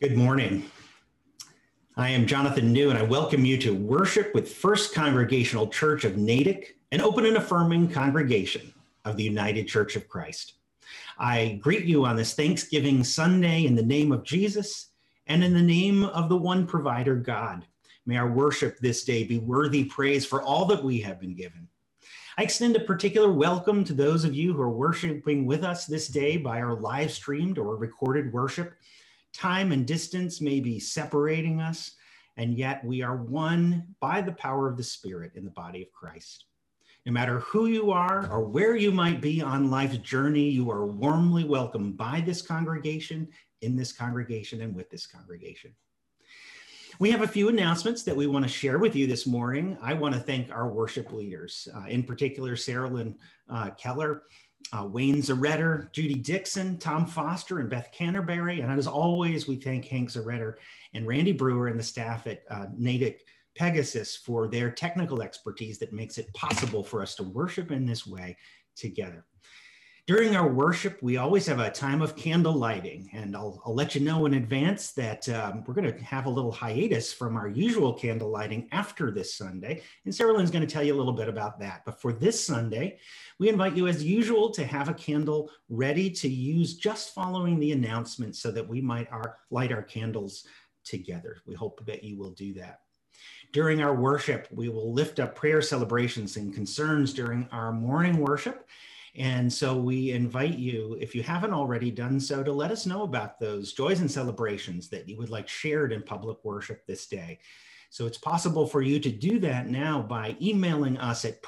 Good morning. I am Jonathan New, and I welcome you to worship with First Congregational Church of Natick, an open and affirming congregation of the United Church of Christ. I greet you on this Thanksgiving Sunday in the name of Jesus and in the name of the one provider, God. May our worship this day be worthy praise for all that we have been given. I extend a particular welcome to those of you who are worshiping with us this day by our live streamed or recorded worship. Time and distance may be separating us, and yet we are one by the power of the Spirit in the body of Christ. No matter who you are or where you might be on life's journey, you are warmly welcomed by this congregation, in this congregation, and with this congregation. We have a few announcements that we want to share with you this morning. I want to thank our worship leaders, in particular, Sarah Lynn Keller, Wayne Zaretter, Judy Dixon, Tom Foster, and Beth Canterbury. And as always, we thank Hank Zaretter and Randy Brewer and the staff at Natick Pegasus for their technical expertise that makes it possible for us to worship in this way together. During our worship, we always have a time of candle lighting, and I'll let you know in advance that we're going to have a little hiatus from our usual candle lighting after this Sunday, and Sarah Lynn's going to tell you a little bit about that. But for this Sunday, we invite you, as usual, to have a candle ready to use just following the announcement so that we might light our candles together. We hope that you will do that. During our worship, we will lift up prayer celebrations and concerns during our morning worship. And so we invite you, if you haven't already done so, to let us know about those joys and celebrations that you would like shared in public worship this day. So it's possible for you to do that now by emailing us at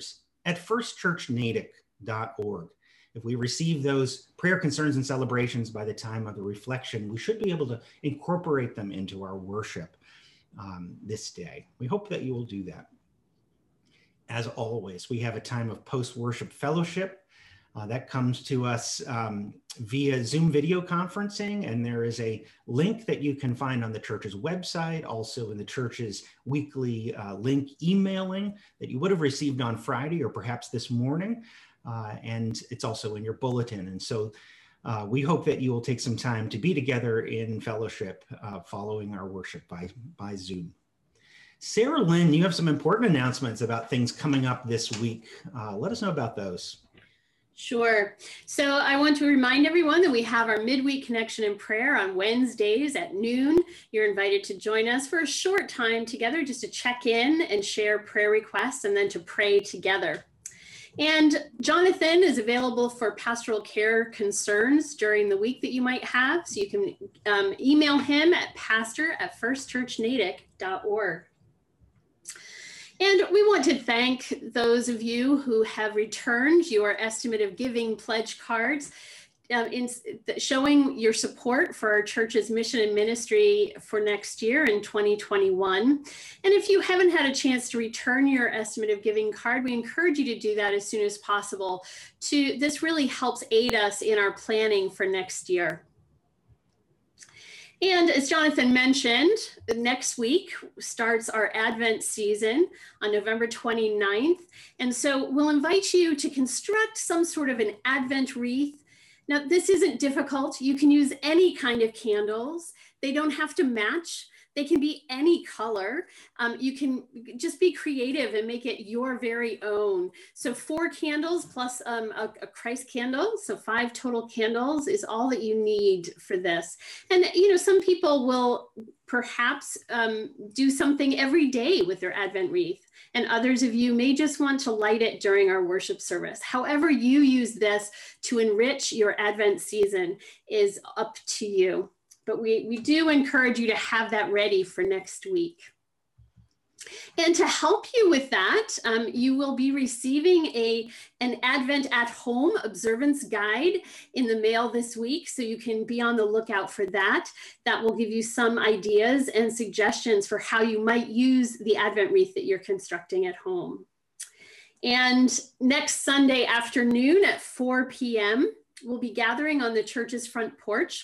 prayers@firstchurchnatick.org. If we receive those prayer concerns and celebrations by the time of the reflection, we should be able to incorporate them into our worship this day. We hope that you will do that. As always, we have a time of post-worship fellowship that comes to us via Zoom video conferencing, and there is a link that you can find on the church's website, also in the church's weekly link emailing that you would have received on Friday or perhaps this morning, and it's also in your bulletin. And so we hope that you will take some time to be together in fellowship following our worship by Zoom. Sarah Lynn, you have some important announcements about things coming up this week. Let us know about those. Sure. So I want to remind everyone that we have our midweek connection and prayer on Wednesdays at noon. You're invited to join us for a short time together just to check in and share prayer requests and then to pray together. And Jonathan is available for pastoral care concerns during the week that you might have. So you can email him at pastor@firstchurchnatick.org. And we want to thank those of you who have returned your estimate of giving pledge cards, showing your support for our church's mission and ministry for next year in 2021. And if you haven't had a chance to return your estimate of giving card, we encourage you to do that as soon as possible. This really helps aid us in our planning for next year. And as Jonathan mentioned, next week starts our Advent season on November 29th. And so we'll invite you to construct some sort of an Advent wreath. Now, this isn't difficult. You can use any kind of candles. They don't have to match. They can be any color. You can just be creative and make it your very own. So 4 candles plus a Christ candle. So 5 total candles is all that you need for this. And, some people will perhaps do something every day with their Advent wreath. And others of you may just want to light it during our worship service. However you use this to enrich your Advent season is up to you. But we do encourage you to have that ready for next week. And to help you with that, you will be receiving an Advent at Home observance guide in the mail this week. So you can be on the lookout for that. That will give you some ideas and suggestions for how you might use the Advent wreath that you're constructing at home. And next Sunday afternoon at 4 p.m., we'll be gathering on the church's front porch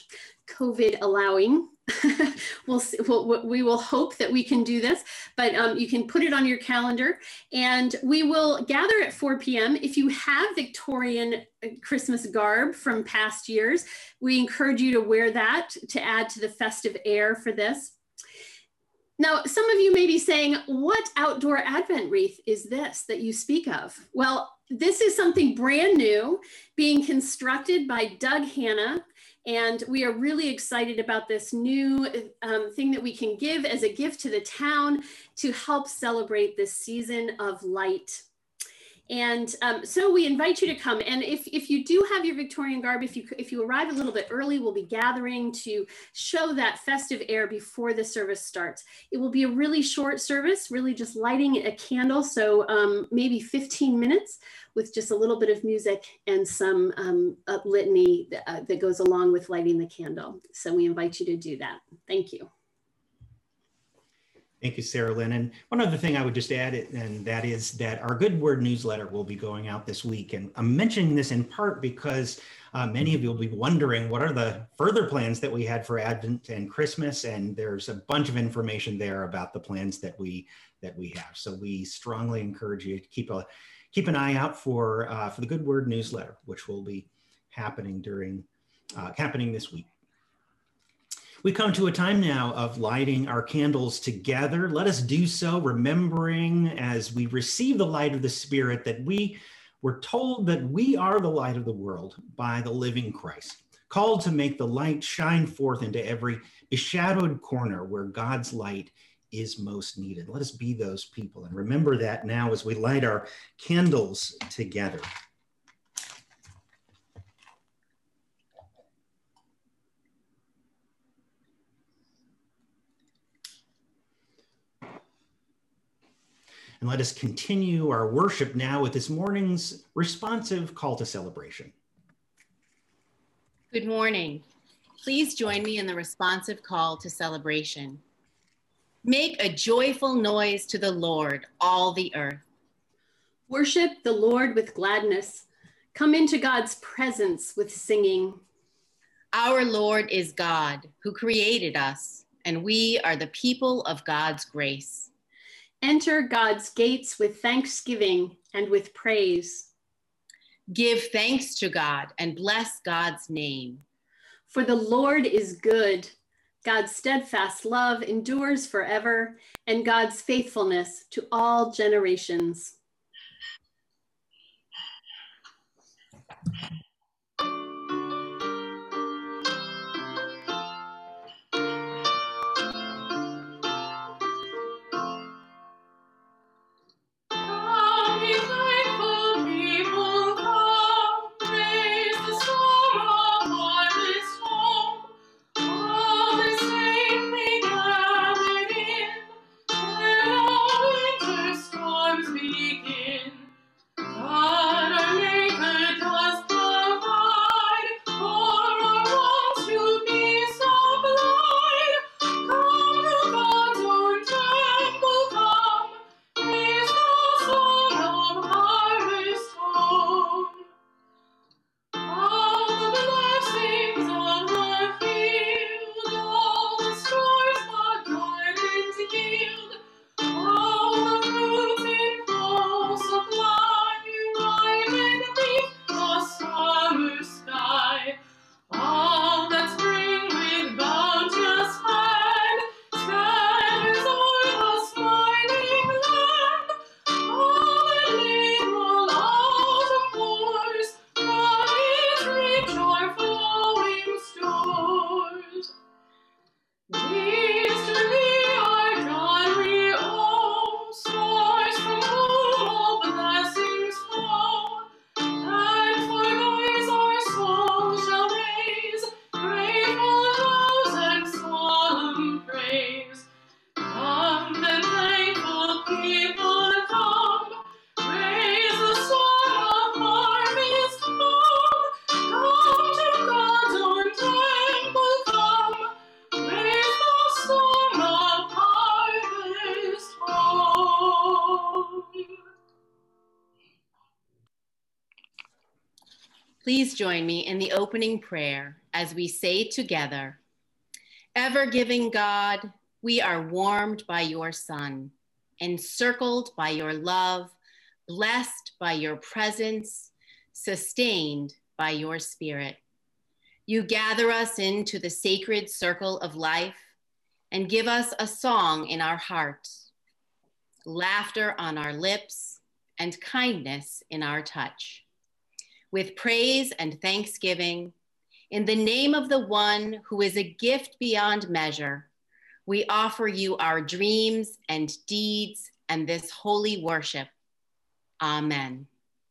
COVID allowing. We will hope that we can do this, but you can put it on your calendar, and we will gather at 4 p.m. If you have Victorian Christmas garb from past years, we encourage you to wear that to add to the festive air for this. Now, some of you may be saying, what outdoor Advent wreath is this that you speak of? Well, this is something brand new being constructed by Doug Hanna. And we are really excited about this new thing that we can give as a gift to the town to help celebrate this season of light. And so we invite you to come. And if you do have your Victorian garb, if you arrive a little bit early, we'll be gathering to show that festive air before the service starts. It will be a really short service, really just lighting a candle. So maybe 15 minutes with just a little bit of music and some litany that goes along with lighting the candle. So we invite you to do that. Thank you. Thank you, Sarah Lynn. And one other thing I would just add, and that is that our Good Word newsletter will be going out this week. And I'm mentioning this in part because many of you will be wondering what are the further plans that we had for Advent and Christmas. And there's a bunch of information there about the plans that we have. So we strongly encourage you to keep an eye out for the Good Word newsletter, which will be happening happening this week. We come to a time now of lighting our candles together. Let us do so, remembering as we receive the light of the Spirit that we were told that we are the light of the world by the living Christ, called to make the light shine forth into every beshadowed corner where God's light is most needed. Let us be those people and remember that now as we light our candles together. And let us continue our worship now with this morning's responsive call to celebration. Good morning. Please join me in the responsive call to celebration. Make a joyful noise to the Lord, all the earth. Worship the Lord with gladness. Come into God's presence with singing. Our Lord is God, who created us, and we are the people of God's grace. Enter God's gates with thanksgiving and with praise. Give thanks to God and bless God's name. For the Lord is good. God's steadfast love endures forever, and God's faithfulness to all generations. Begin. Please join me in the opening prayer as we say together, ever-giving God, we are warmed by your Son, encircled by your love, blessed by your presence, sustained by your Spirit. You gather us into the sacred circle of life and give us a song in our hearts, laughter on our lips, and kindness in our touch. With praise and thanksgiving, in the name of the one who is a gift beyond measure, we offer you our dreams and deeds and this holy worship. Amen.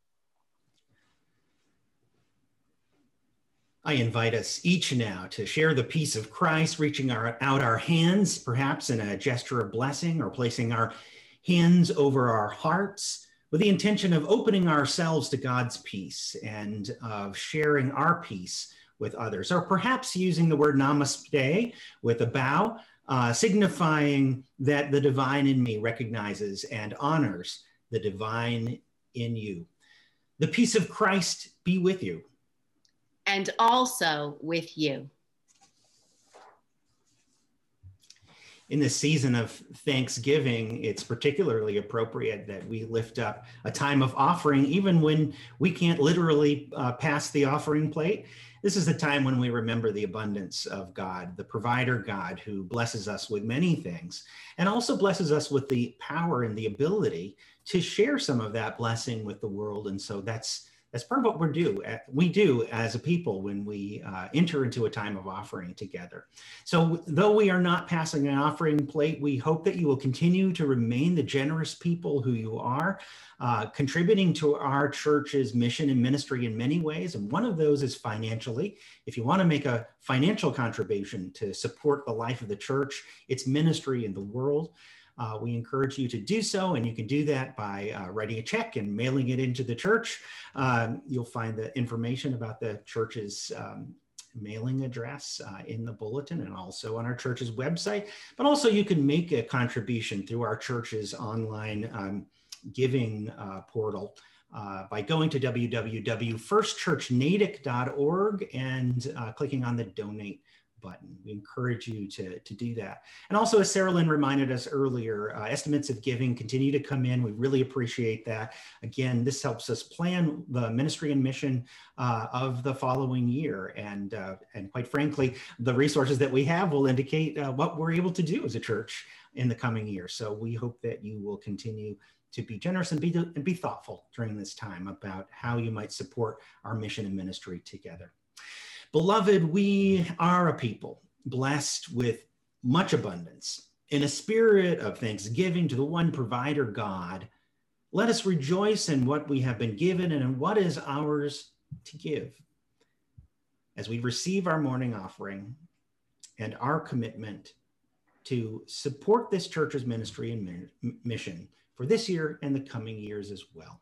I invite us each now to share the peace of Christ, reaching out our hands, perhaps in a gesture of blessing, or placing our hands over our hearts with the intention of opening ourselves to God's peace and of sharing our peace with others, or perhaps using the word namaste with a bow, signifying that the divine in me recognizes and honors the divine in you. The peace of Christ be with you. And also with you. In this season of Thanksgiving, it's particularly appropriate that we lift up a time of offering, even when we can't literally pass the offering plate. This is the time when we remember the abundance of God, the provider God who blesses us with many things, and also blesses us with the power and the ability to share some of that blessing with the world. And so that's part of what we do as a people when we enter into a time of offering together. So though we are not passing an offering plate, we hope that you will continue to remain the generous people who you are, contributing to our church's mission and ministry in many ways. And one of those is financially. If you want to make a financial contribution to support the life of the church, its ministry in the world, we encourage you to do so, and you can do that by writing a check and mailing it into the church. You'll find the information about the church's mailing address in the bulletin and also on our church's website. But also you can make a contribution through our church's online giving portal by going to www.firstchurchnatick.org and clicking on the donate button. We encourage you to do that. And also, as Sarah Lynn reminded us earlier, estimates of giving continue to come in. We really appreciate that. Again, this helps us plan the ministry and mission of the following year. And quite frankly, the resources that we have will indicate what we're able to do as a church in the coming year. So we hope that you will continue to be generous and be thoughtful during this time about how you might support our mission and ministry together. Beloved, we are a people blessed with much abundance. In a spirit of thanksgiving to the one provider God, let us rejoice in what we have been given and in what is ours to give. As we receive our morning offering and our commitment to support this church's ministry and mission for this year and the coming years as well.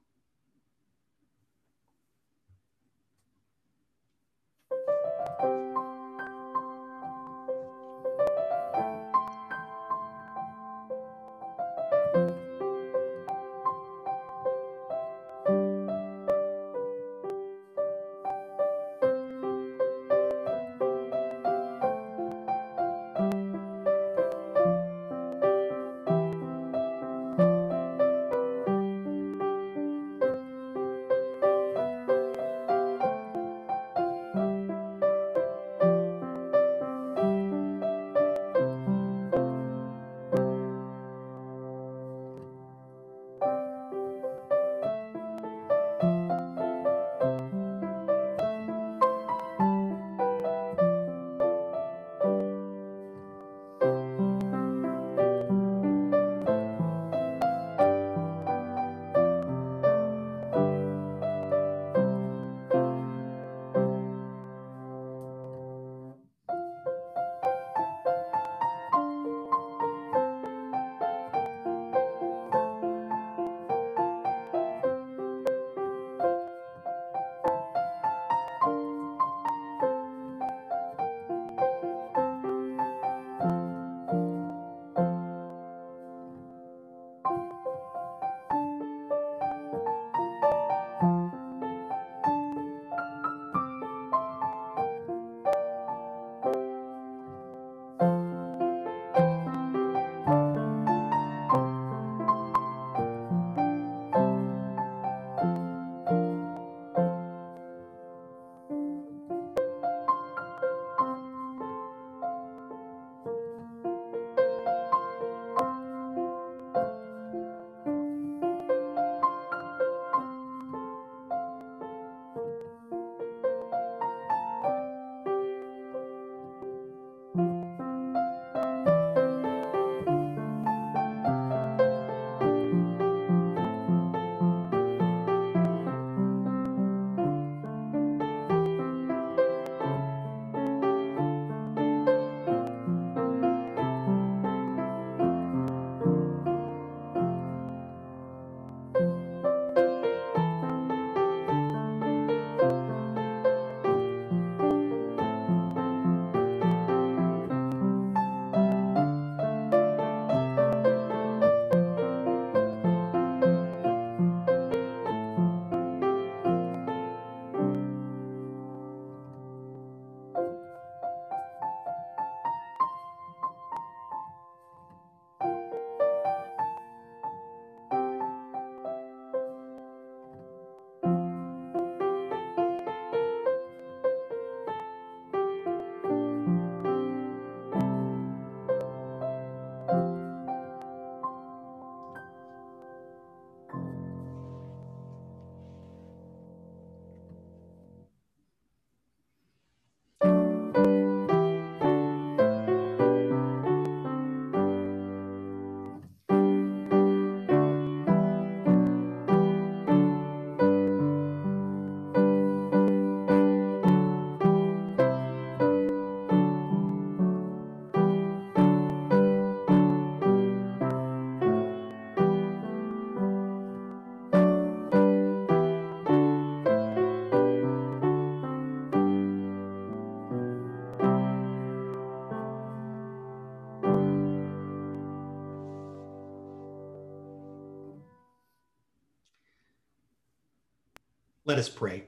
Let us pray.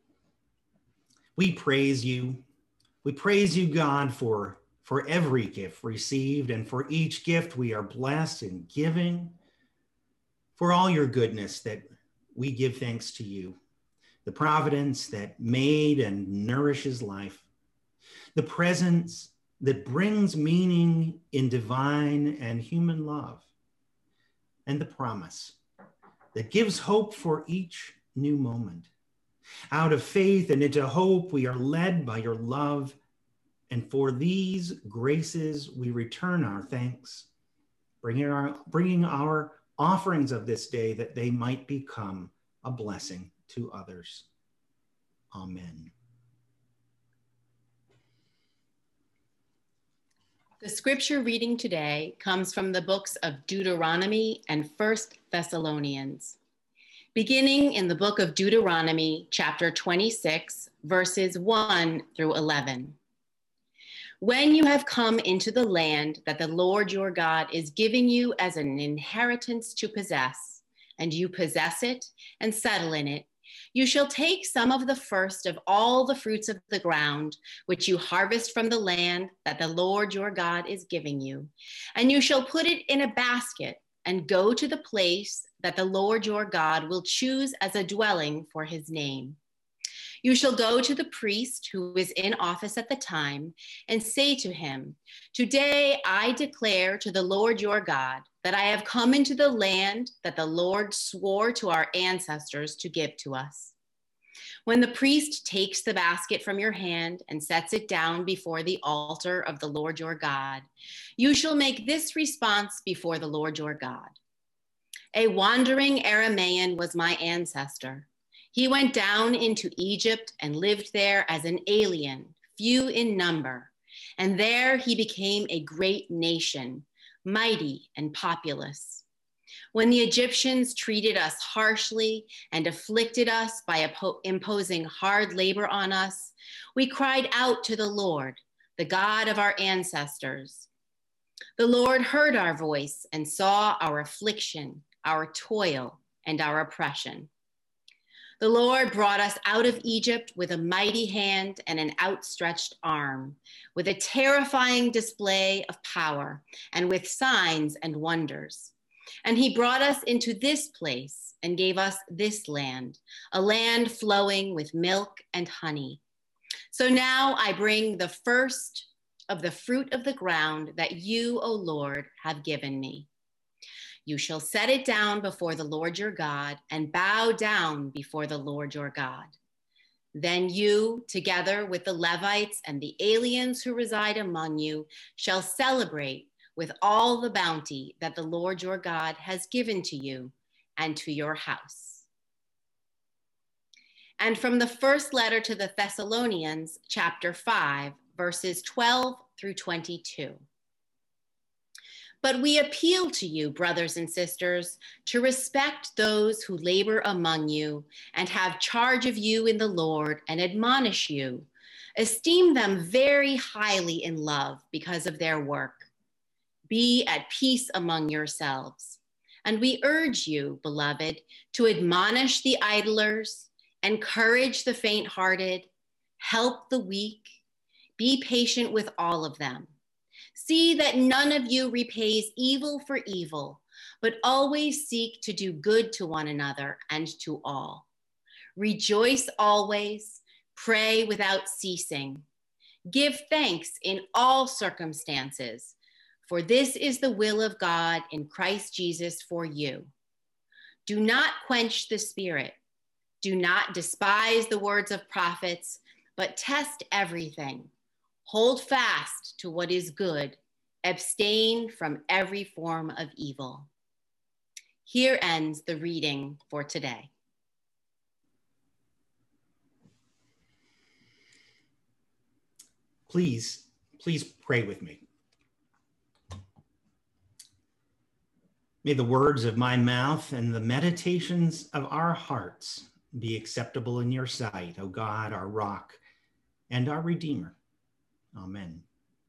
We praise you. We praise you, God, for every gift received, and for each gift we are blessed in giving, for all your goodness that we give thanks to you, the providence that made and nourishes life, the presence that brings meaning in divine and human love, and the promise that gives hope for each new moment. Out of faith and into hope, we are led by your love. And for these graces, we return our thanks, bringing our offerings of this day that they might become a blessing to others. Amen. The scripture reading today comes from the books of Deuteronomy and 1 Thessalonians. Beginning in the book of Deuteronomy, chapter 26, verses 1 through 11. When you have come into the land that the Lord your God is giving you as an inheritance to possess, and you possess it and settle in it, you shall take some of the first of all the fruits of the ground, which you harvest from the land that the Lord your God is giving you, and you shall put it in a basket and go to the place that the Lord your God will choose as a dwelling for his name. You shall go to the priest who is in office at the time and say to him, "Today I declare to the Lord your God that I have come into the land that the Lord swore to our ancestors to give to us." When the priest takes the basket from your hand and sets it down before the altar of the Lord your God, you shall make this response before the Lord your God. "A wandering Aramaean was my ancestor. He went down into Egypt and lived there as an alien, few in number, and there he became a great nation, mighty and populous. When the Egyptians treated us harshly and afflicted us by imposing hard labor on us, we cried out to the Lord, the God of our ancestors. The Lord heard our voice and saw our affliction, our toil, and our oppression. The Lord brought us out of Egypt with a mighty hand and an outstretched arm, with a terrifying display of power, and with signs and wonders. And he brought us into this place and gave us this land, a land flowing with milk and honey. So now I bring the first of the fruit of the ground that you, O Lord, have given me. You shall set it down before the Lord your God and bow down before the Lord your God. Then you, together with the Levites and the aliens who reside among you, shall celebrate with all the bounty that the Lord your God has given to you and to your house." And from the first letter to the Thessalonians, chapter 5, verses 12 through 22. But we appeal to you, brothers and sisters, to respect those who labor among you and have charge of you in the Lord and admonish you. Esteem them very highly in love because of their work. Be at peace among yourselves. And we urge you, beloved, to admonish the idlers, encourage the faint-hearted, help the weak, be patient with all of them. See that none of you repays evil for evil, but always seek to do good to one another and to all. Rejoice always, pray without ceasing. Give thanks in all circumstances, for this is the will of God in Christ Jesus for you. Do not quench the spirit. Do not despise the words of prophets, but test everything. Hold fast to what is good. Abstain from every form of evil. Here ends the reading for today. Please pray with me. May the words of my mouth and the meditations of our hearts be acceptable in your sight, O God, our rock and our Redeemer. Amen.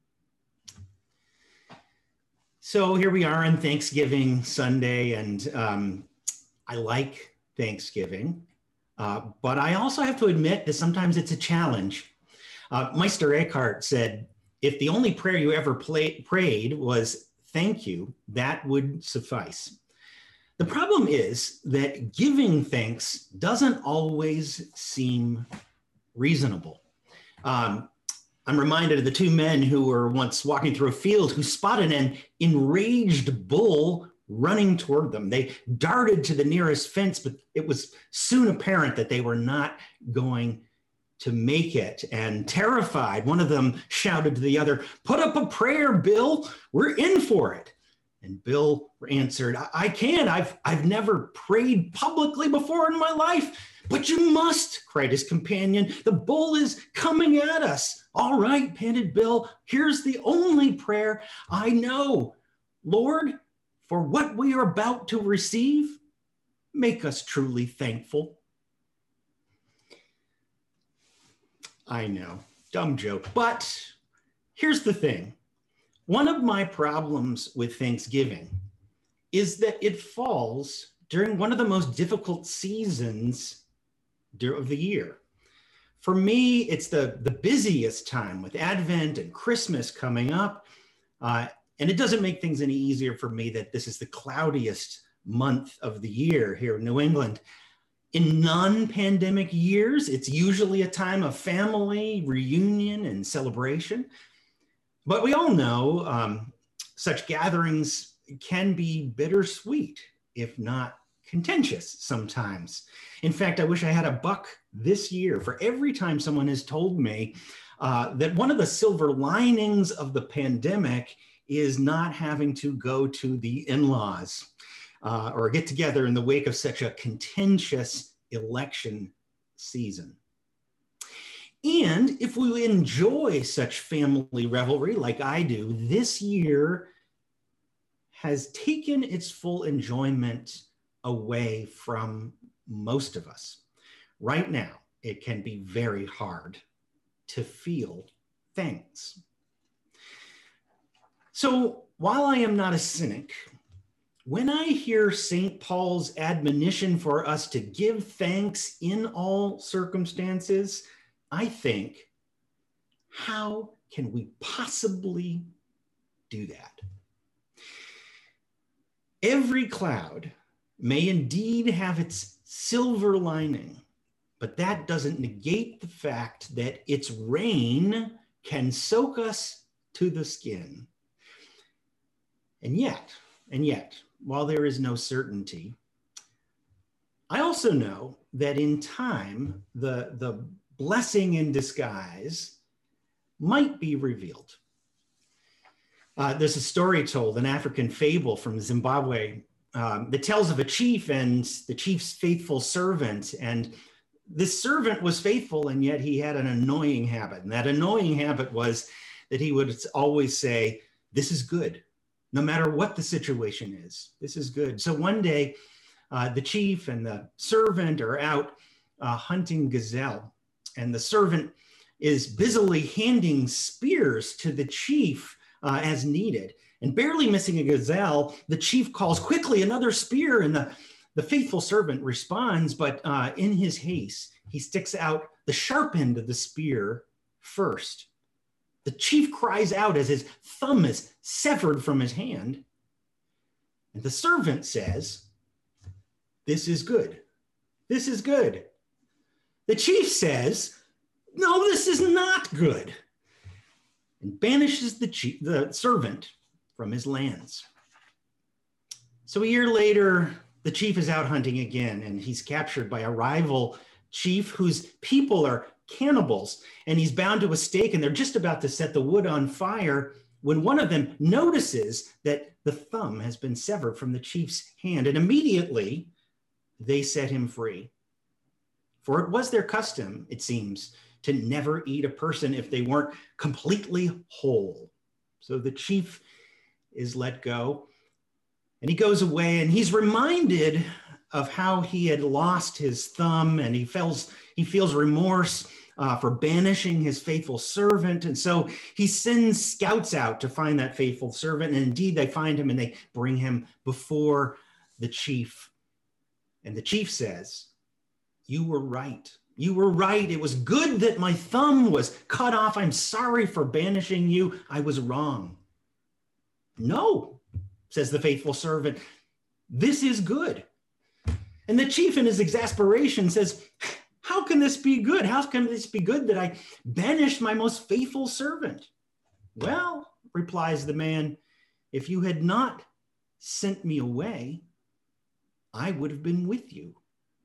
So here we are on Thanksgiving Sunday, and I like Thanksgiving. But I also have to admit that sometimes it's a challenge. Meister Eckhart said, if the only prayer you ever prayed was thank you, that would suffice. The problem is that giving thanks doesn't always seem reasonable. I'm reminded of the two men who were once walking through a field who spotted an enraged bull running toward them. They darted to the nearest fence, but it was soon apparent that they were not going to make it. And terrified, one of them shouted to the other, "Put up a prayer, Bill. We're in for it." And Bill answered, I can't. I've never prayed publicly before in my life." "But you must," cried his companion. "The bull is coming at us." "All right," panted Bill. "Here's the only prayer I know. Lord, for what we are about to receive, make us truly thankful." I know, dumb joke, but here's the thing. One of my problems with Thanksgiving is that it falls during one of the most difficult seasons of the year. For me, it's the busiest time with Advent and Christmas coming up. And it doesn't make things any easier for me that this is the cloudiest month of the year here in New England. In non-pandemic years, it's usually a time of family, reunion, and celebration. But we all know such gatherings can be bittersweet, if not contentious sometimes. In fact, I wish I had a buck this year for every time someone has told me that one of the silver linings of the pandemic is not having to go to the in-laws or get together in the wake of such a contentious election season. And if we enjoy such family revelry like I do, this year has taken its full enjoyment away from most of us. Right now, it can be very hard to feel thanks. So while I am not a cynic, when I hear St. Paul's admonition for us to give thanks in all circumstances, I think, how can we possibly do that? Every cloud may indeed have its silver lining, but that doesn't negate the fact that its rain can soak us to the skin. And yet, while there is no certainty, I also know that in time, the blessing in disguise might be revealed. There's a story told, an African fable from Zimbabwe that tells of a chief and the chief's faithful servant. And this servant was faithful, and yet he had an annoying habit. And that annoying habit was that he would always say, "This is good. No matter what the situation is, this is good." So one day, the chief and the servant are out hunting gazelle, and the servant is busily handing spears to the chief as needed. And barely missing a gazelle, the chief calls, "Quickly, another spear," and the faithful servant responds, but in his haste, he sticks out the sharp end of the spear first. The chief cries out as his thumb is severed from his hand. And the servant says, "This is good. This is good." The chief says, "No, this is not good," and banishes the servant from his lands. So a year later, the chief is out hunting again, and he's captured by a rival chief whose people are cannibals, and he's bound to a stake, and they're just about to set the wood on fire when one of them notices that the thumb has been severed from the chief's hand, and immediately they set him free. For it was their custom, it seems, to never eat a person if they weren't completely whole. So the chief is let go, and he goes away, and he's reminded of how he had lost his thumb, and he feels remorse for banishing his faithful servant. And so he sends scouts out to find that faithful servant. And indeed, they find him and they bring him before the chief. And the chief says, You were right. You were right. It was good that my thumb was cut off. I'm sorry for banishing you. I was wrong. No, says the faithful servant, this is good. And the chief in his exasperation says, how can this be good? How can this be good that I banished my most faithful servant? Well, replies the man, if you had not sent me away, I would have been with you.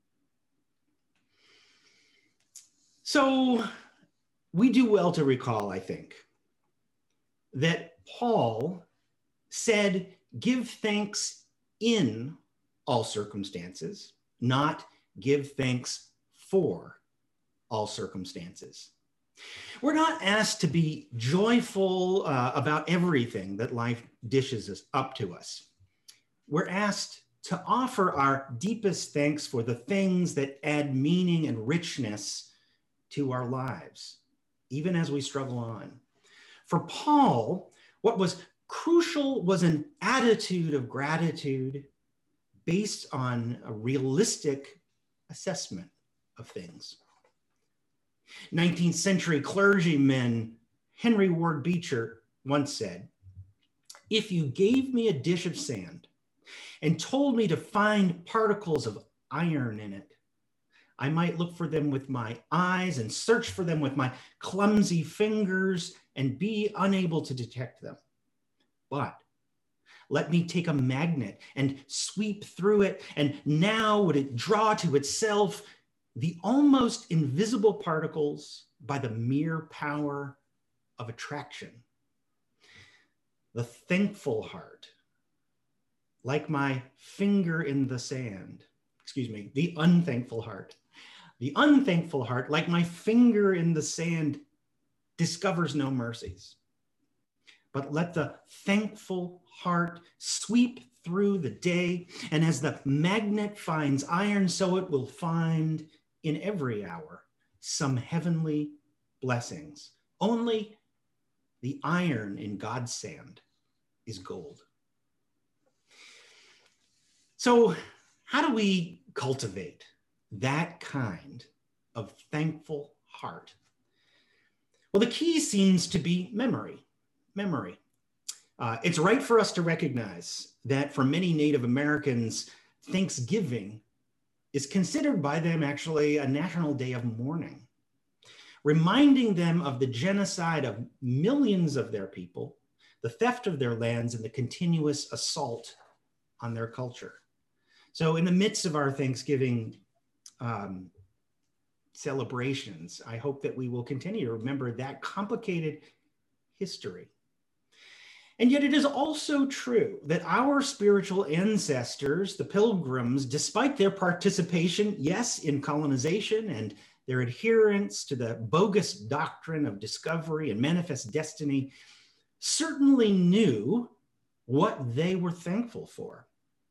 So we do well to recall, I think, that Paul said, give thanks in all circumstances, not give thanks for all circumstances. We're not asked to be joyful about everything that life dishes us up to us. We're asked to offer our deepest thanks for the things that add meaning and richness to our lives, even as we struggle on. For Paul, what was crucial was an attitude of gratitude based on a realistic assessment of things. 19th century clergyman Henry Ward Beecher once said, if you gave me a dish of sand and told me to find particles of iron in it, I might look for them with my eyes and search for them with my clumsy fingers and be unable to detect them. But let me take a magnet and sweep through it, and now would it draw to itself the almost invisible particles by the mere power of attraction. The thankful heart, like my finger in the sand, the unthankful heart. The unthankful heart, like my finger in the sand, discovers no mercies. But let the thankful heart sweep through the day, and as the magnet finds iron, so it will find in every hour some heavenly blessings. Only the iron in God's sand is gold. So how do we cultivate that kind of thankful heart? Well, the key seems to be memory. It's right for us to recognize that for many Native Americans, Thanksgiving is considered by them actually a national day of mourning, reminding them of the genocide of millions of their people, the theft of their lands, and the continuous assault on their culture. So in the midst of our Thanksgiving celebrations, I hope that we will continue to remember that complicated history. And yet it is also true that our spiritual ancestors, the Pilgrims, despite their participation, yes, in colonization and their adherence to the bogus doctrine of discovery and manifest destiny, certainly knew what they were thankful for.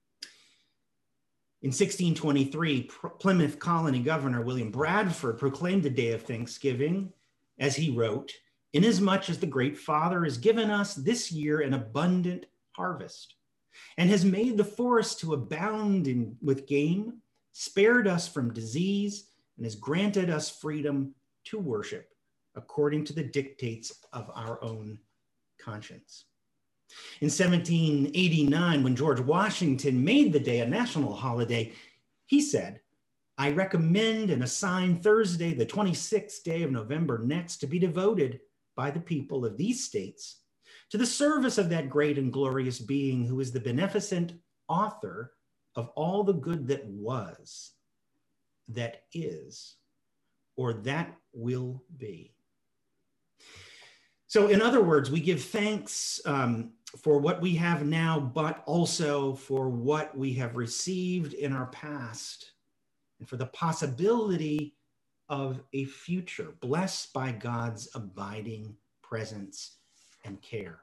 In 1623, Plymouth Colony Governor William Bradford proclaimed the day of Thanksgiving, as he wrote, "Inasmuch as the great Father has given us this year an abundant harvest, and has made the forest to abound with game, spared us from disease, and has granted us freedom to worship according to the dictates of our own conscience." In 1789, when George Washington made the day a national holiday, he said, "I recommend and assign Thursday, the 26th day of November next, to be devoted by the people of these states to the service of that great and glorious being who is the beneficent author of all the good that was, that is, or that will be." So in other words, we give thanks for what we have now, but also for what we have received in our past and for the possibility of a future blessed by God's abiding presence and care.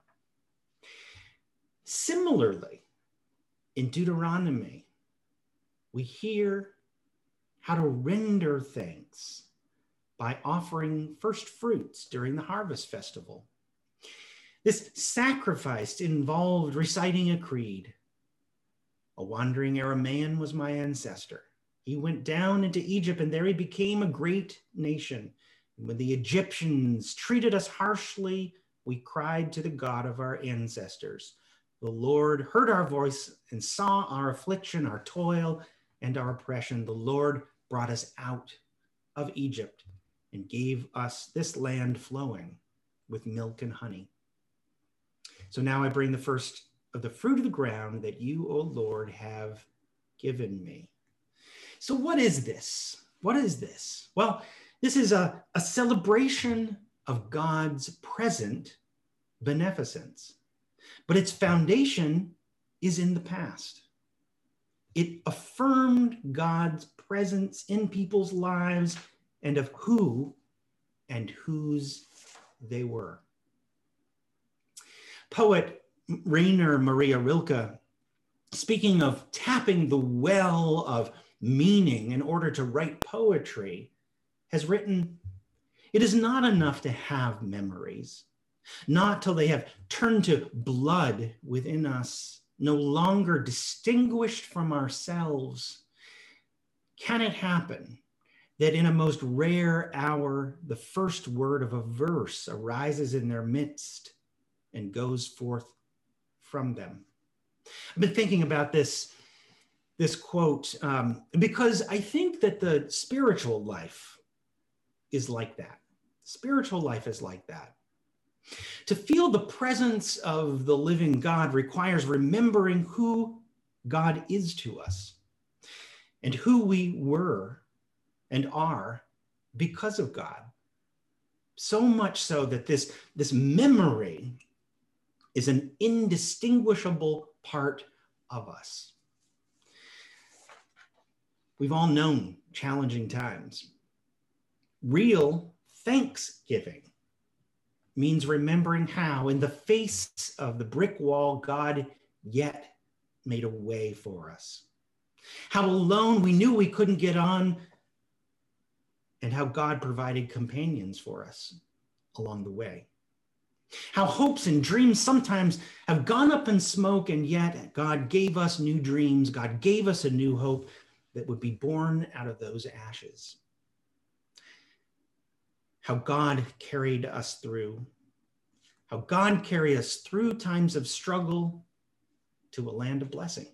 Similarly, in Deuteronomy, we hear how to render thanks by offering first fruits during the harvest festival. This sacrifice involved reciting a creed. "A wandering Aramaean was my ancestor. He went down into Egypt, and there he became a great nation. And when the Egyptians treated us harshly, we cried to the God of our ancestors. The Lord heard our voice and saw our affliction, our toil, and our oppression. The Lord brought us out of Egypt and gave us this land flowing with milk and honey. So now I bring the first of the fruit of the ground that you, O Lord, have given me. So what is this? What is this? Well, this is a celebration of God's present beneficence, but its foundation is in the past. It affirmed God's presence in people's lives and of who and whose they were. Poet Rainer Maria Rilke, speaking of tapping the well of meaning in order to write poetry, has written, "It is not enough to have memories, not till they have turned to blood within us, no longer distinguished from ourselves. Can it happen that in a most rare hour, the first word of a verse arises in their midst and goes forth from them?" I've been thinking about this quote because I think that the spiritual life is like that. Spiritual life is like that. To feel the presence of the living God requires remembering who God is to us and who we were and are because of God. So much so that this memory is an indistinguishable part of us. We've all known challenging times. Real thanksgiving means remembering how, in the face of the brick wall, God yet made a way for us. How alone we knew we couldn't get on, and how God provided companions for us along the way. How hopes and dreams sometimes have gone up in smoke, and yet God gave us new dreams. God gave us a new hope that would be born out of those ashes. How God carried us through. How God carried us through times of struggle to a land of blessing.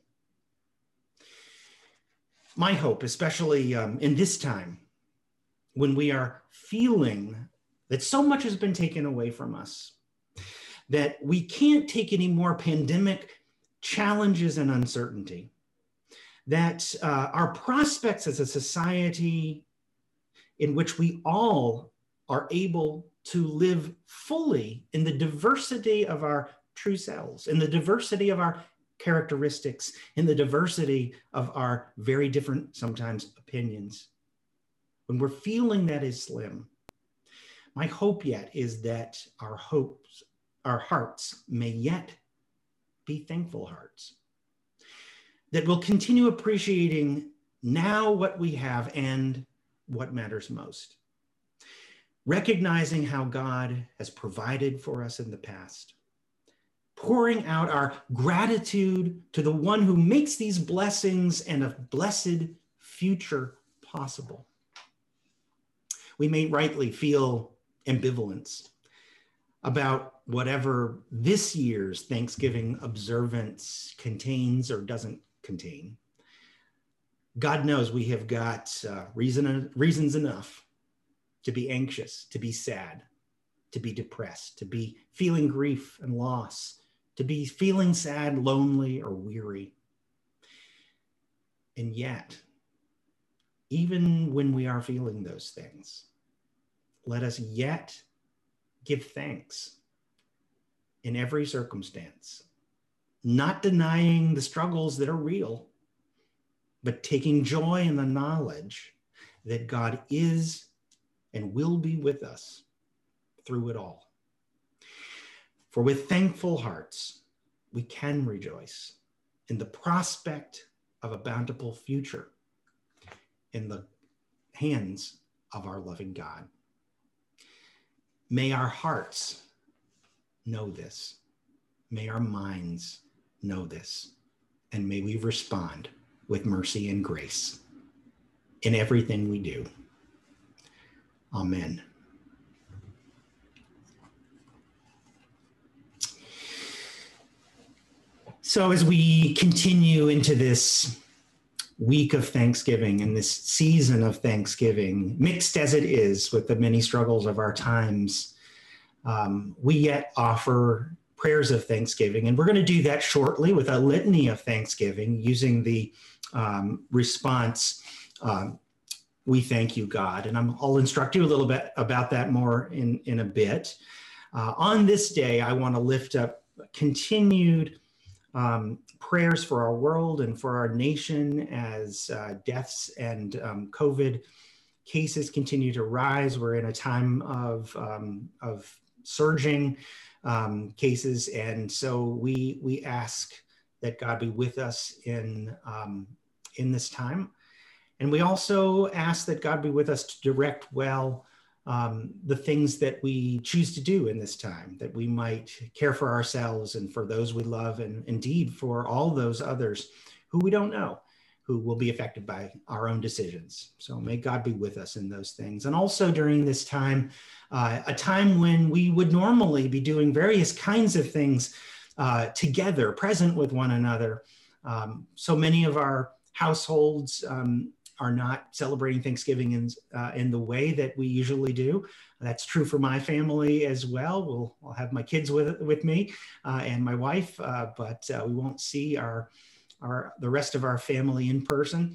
My hope, especially in this time, when we are feeling that so much has been taken away from us, that we can't take any more pandemic challenges and uncertainty, that our prospects as a society in which we all are able to live fully in the diversity of our true selves, in the diversity of our characteristics, in the diversity of our very different, sometimes, opinions. When we're feeling that is slim, my hope yet is that our hearts may yet be thankful hearts, that we'll continue appreciating now what we have and what matters most, recognizing how God has provided for us in the past, pouring out our gratitude to the one who makes these blessings and a blessed future possible. We may rightly feel ambivalence about whatever this year's Thanksgiving observance contains or doesn't contain. God knows we have got reasons enough to be anxious, to be sad, to be depressed, to be feeling grief and loss, to be feeling sad, lonely, or weary. And yet, even when we are feeling those things, let us yet give thanks in every circumstance, not denying the struggles that are real, but taking joy in the knowledge that God is and will be with us through it all. For with thankful hearts, we can rejoice in the prospect of a bountiful future in the hands of our loving God. May our hearts know this. May our minds know this. And may we respond with mercy and grace. in everything we do. Amen. So as we continue into this week of Thanksgiving and this season of Thanksgiving, mixed as it is with the many struggles of our times, we yet offer prayers of thanksgiving. And we're going to do that shortly with a litany of thanksgiving using the response, we thank you, God. And I'll instruct you a little bit about that more in a bit. On this day, I want to lift up continued prayers for our world and for our nation as deaths and COVID cases continue to rise. We're in a time of surging cases, and so we ask that God be with us in this time. And we also ask that God be with us to direct well the things that we choose to do in this time, that we might care for ourselves and for those we love, and indeed for all those others who we don't know, who will be affected by our own decisions. So may God be with us in those things. And also during this time, a time when we would normally be doing various kinds of things together, present with one another. So many of our households are not celebrating Thanksgiving in the way that we usually do. That's true for my family as well. I'll have my kids with me and my wife, but we won't see the rest of our family in person.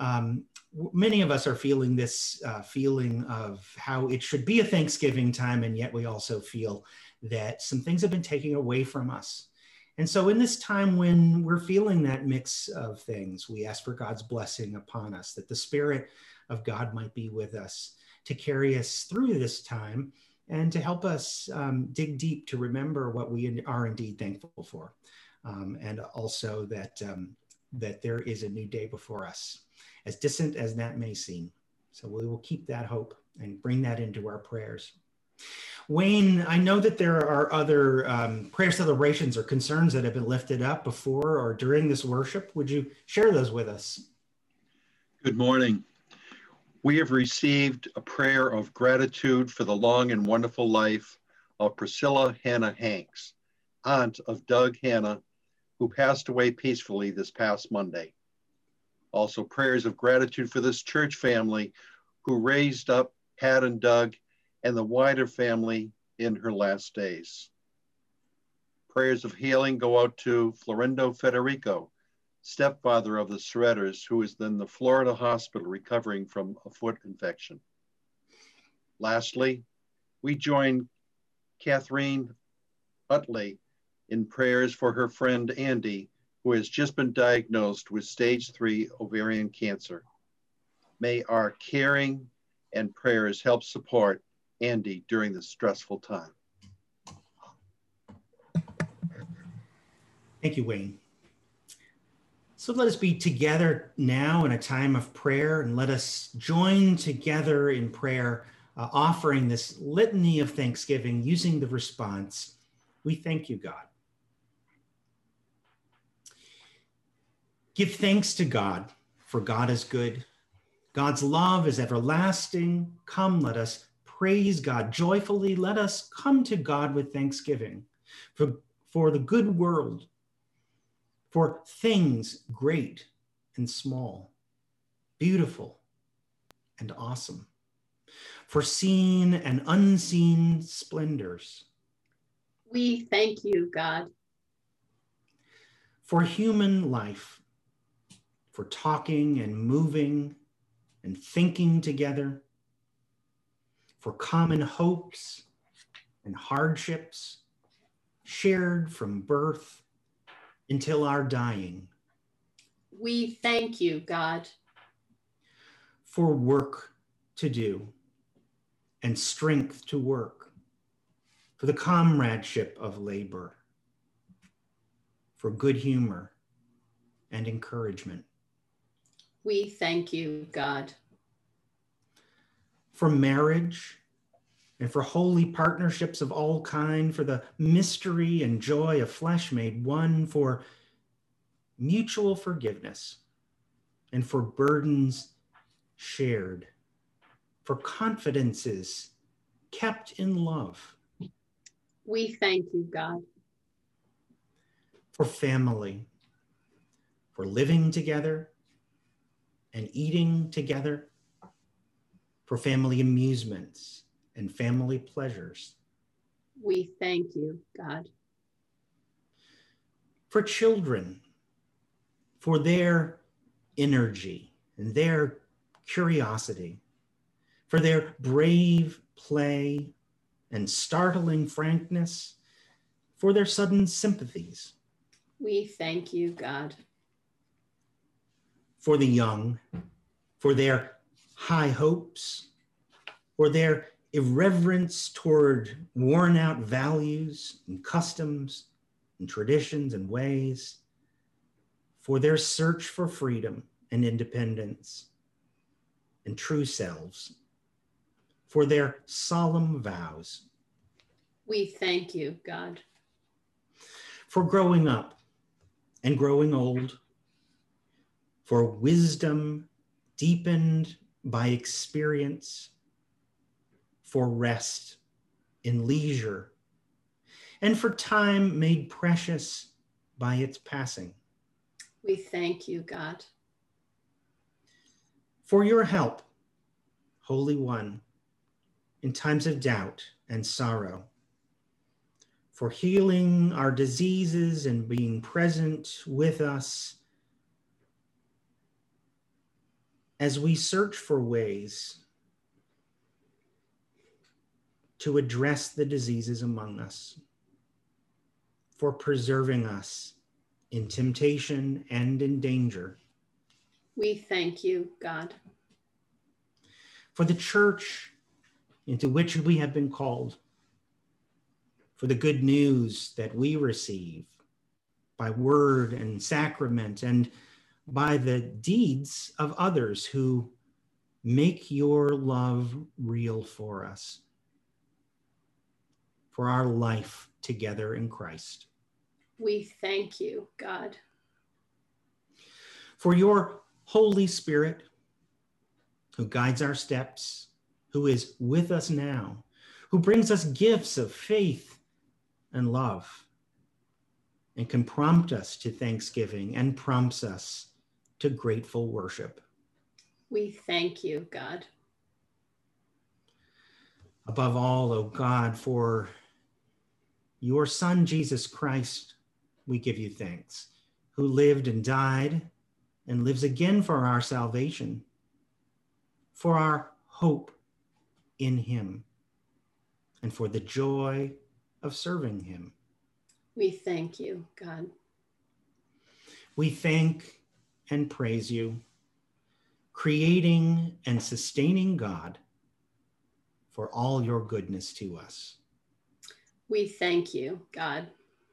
Many of us are feeling this feeling of how it should be a Thanksgiving time, and yet we also feel that some things have been taken away from us. And so in this time when we're feeling that mix of things, we ask for God's blessing upon us, that the Spirit of God might be with us to carry us through this time and to help us dig deep to remember what we are indeed thankful for. And also that there is a new day before us, as distant as that may seem. So we will keep that hope and bring that into our prayers. Wayne, I know that there are other prayer celebrations or concerns that have been lifted up before or during this worship. Would you share those with us? Good morning. We have received a prayer of gratitude for the long and wonderful life of Priscilla Hannah Hanks, aunt of Doug Hannah, who passed away peacefully this past Monday. Also, prayers of gratitude for this church family who raised up Pat and Doug and the wider family in her last days. Prayers of healing go out to Florindo Federico, stepfather of the Shredders, who is in the Florida hospital recovering from a foot infection. Lastly, we join Catherine Utley in prayers for her friend Andy, who has just been diagnosed with stage 3 ovarian cancer. May our caring and prayers help support Andy during this stressful time. Thank you, Wayne. So let us be together now in a time of prayer, and let us join together in prayer, offering this litany of thanksgiving using the response, we thank you, God. Give thanks to God, for God is good. God's love is everlasting. Come, let us praise God joyfully. Let us come to God with thanksgiving for the good world, for things great and small, beautiful and awesome, for seen and unseen splendors. We thank you, God. For human life, for talking and moving and thinking together, for common hopes and hardships shared from birth until our dying. We thank you, God. For work to do and strength to work, for the comradeship of labor, for good humor and encouragement. We thank you, God. For marriage and for holy partnerships of all kind, for the mystery and joy of flesh made one, for mutual forgiveness, and for burdens shared, for confidences kept in love, We thank you, God. for family, for living together and eating together, for family amusements and family pleasures, We thank you, God. for children, for their energy and their curiosity, for their brave play and startling frankness, for their sudden sympathies, We thank you, God. for the young, for their high hopes, for their irreverence toward worn out values and customs and traditions and ways, for their search for freedom and independence and true selves, for their solemn vows, We thank you, God. for growing up and growing old, for wisdom deepened by experience, for rest in leisure, and for time made precious by its passing, We thank you, God. for your help, Holy One, in times of doubt and sorrow, for healing our diseases and being present with us as we search for ways to address the diseases among us, for preserving us in temptation and in danger, We thank you, God. for the church into which we have been called, for the good news that we receive by word and sacrament and by the deeds of others who make your love real for us, for our life together in Christ, We thank you, God. for your Holy Spirit who guides our steps, who is with us now, who brings us gifts of faith and love, and can prompt us to thanksgiving and prompts us to grateful worship. We thank you, God. Above all, O God, for your Son, Jesus Christ, we give you thanks, who lived and died and lives again for our salvation, for our hope in him, and for the joy of serving him. We thank you, God. We thank and praise you, creating and sustaining God, for all your goodness to us. We thank you, God.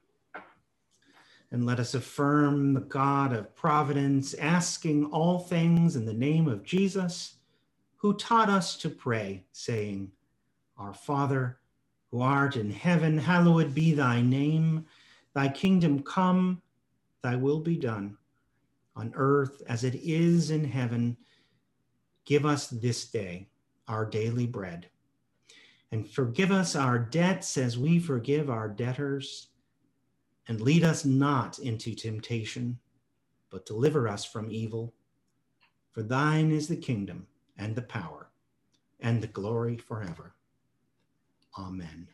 And let us affirm the God of providence, asking all things in the name of Jesus, who taught us to pray, saying, Our Father, who art in heaven, hallowed be thy name. Thy kingdom come, thy will be done, on earth as it is in heaven. Give us this day our daily bread, and forgive us our debts as we forgive our debtors. And lead us not into temptation, but deliver us from evil. For thine is the kingdom and the power and the glory forever. Amen.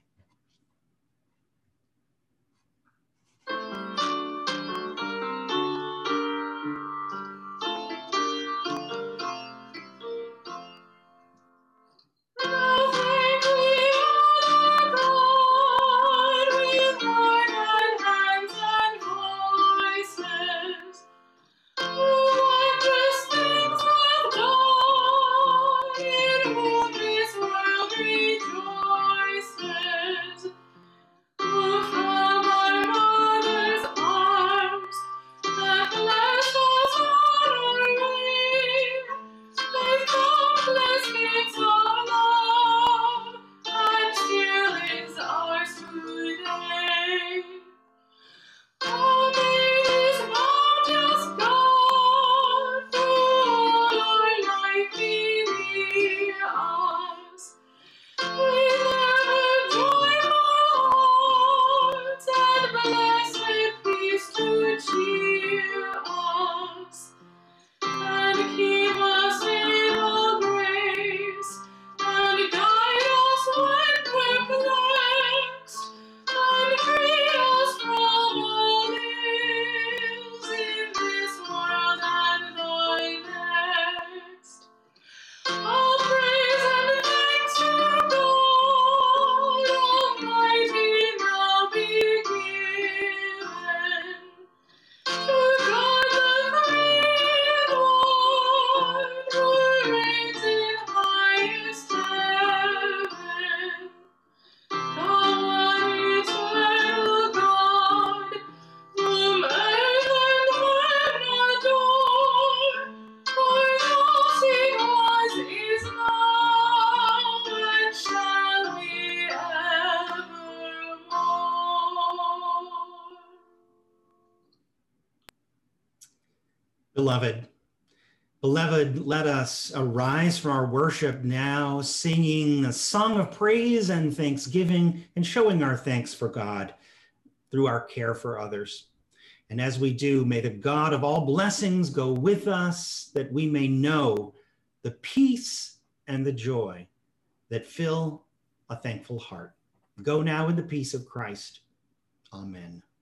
Beloved, let us arise from our worship now, singing a song of praise and thanksgiving and showing our thanks for God through our care for others. And as we do, may the God of all blessings go with us, that we may know the peace and the joy that fill a thankful heart. Go now in the peace of Christ. Amen.